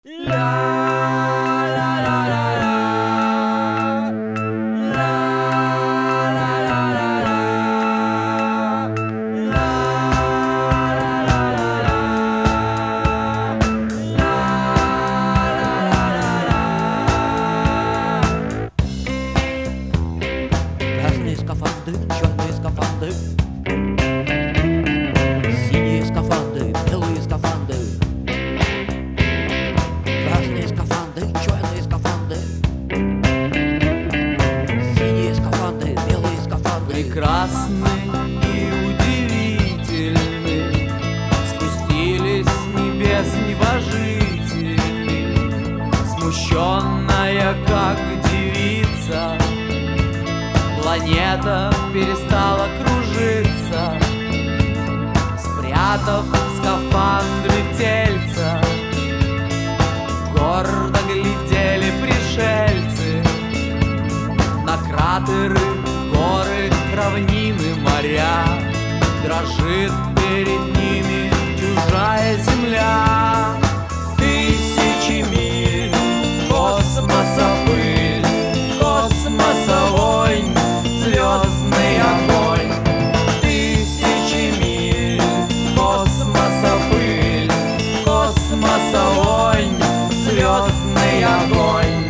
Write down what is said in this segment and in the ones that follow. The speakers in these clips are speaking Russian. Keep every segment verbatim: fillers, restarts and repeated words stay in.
Красные скафандры, черные скафандры, синие скафандры, белые скафандры. Красные скафандры, черные скафандры, синие скафандры, белые скафандры. Прекрасны и удивительны, спустились с небес небожители, смущенная, как девица, планета перестала кружиться, спрятав в скафандры тельца. Гордо глядели пришельцы на кратеры, горы, равнины, моря. Дрожит перед ними чужая земля. Тысячи миль космоса пыль, космоса вонь, звездный огонь. Тысячи миль космоса пыль, космоса вонь, звездный огонь.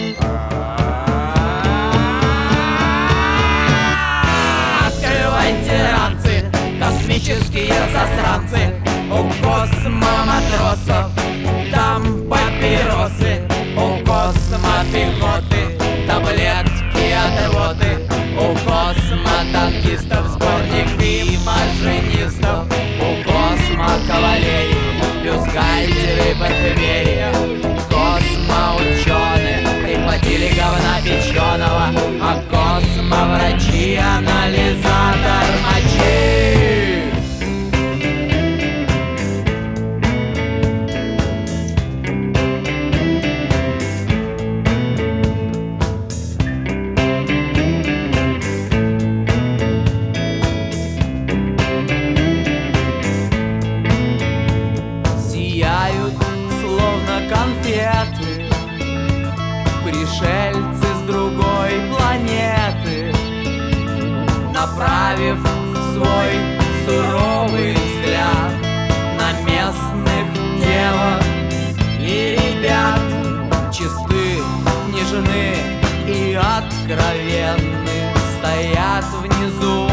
Открывайте ранцы, космические засранцы. У космоматросов там папиросы, у космопехоты таблетки от рвоты, у космотанкистов сборник имажинистов, у космокавалерии бюстгальтеры и парфюмерия. Космоученые прихватили говна печеного, а космоврачи анализатор мочи. Сияют, словно конфеты, пришельцы с другой планеты, направив свой суровый взгляд на местных девок и ребят. Чисты, нежны и откровенны стоят внизу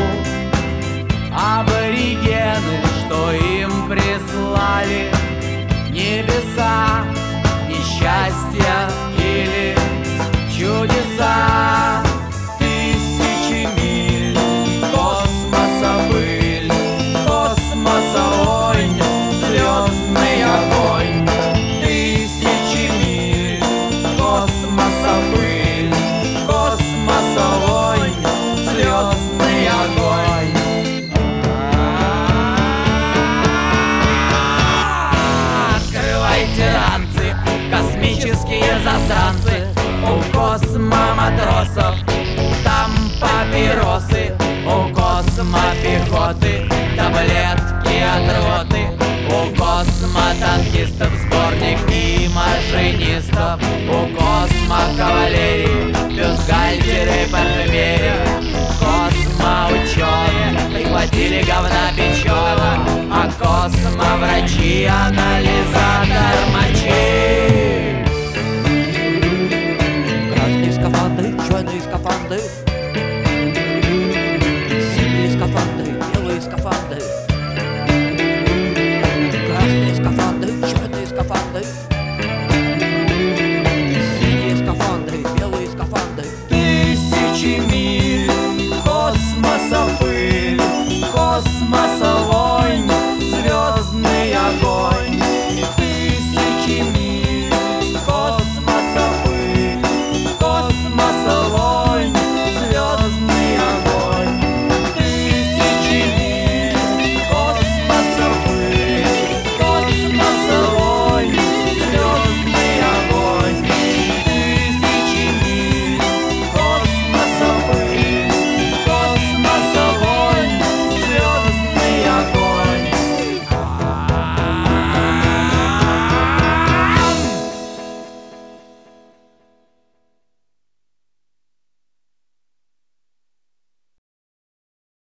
аборигены, что им прислали небеса, несчастья или чудеса. Тысячи миль космоса пыль, космоса вонь, звездный огонь. Тысячи миль космоса пыль, космоса вонь, звездный огонь. Открывайте ранцы, космические засранцы. У космоматросов там папиросы, у космопехоты таблетки от рвоты, у космотанкистов сборник имажинистов, у космокавалерии бюстгальтеры и парфюмерия. Космоученые прихватили говна печеного, а космоврачи анализатор мочи. Красные скафандры, черные скафандры, синие скафандры, белые скафандры. Красные скафандры, черные скафандры,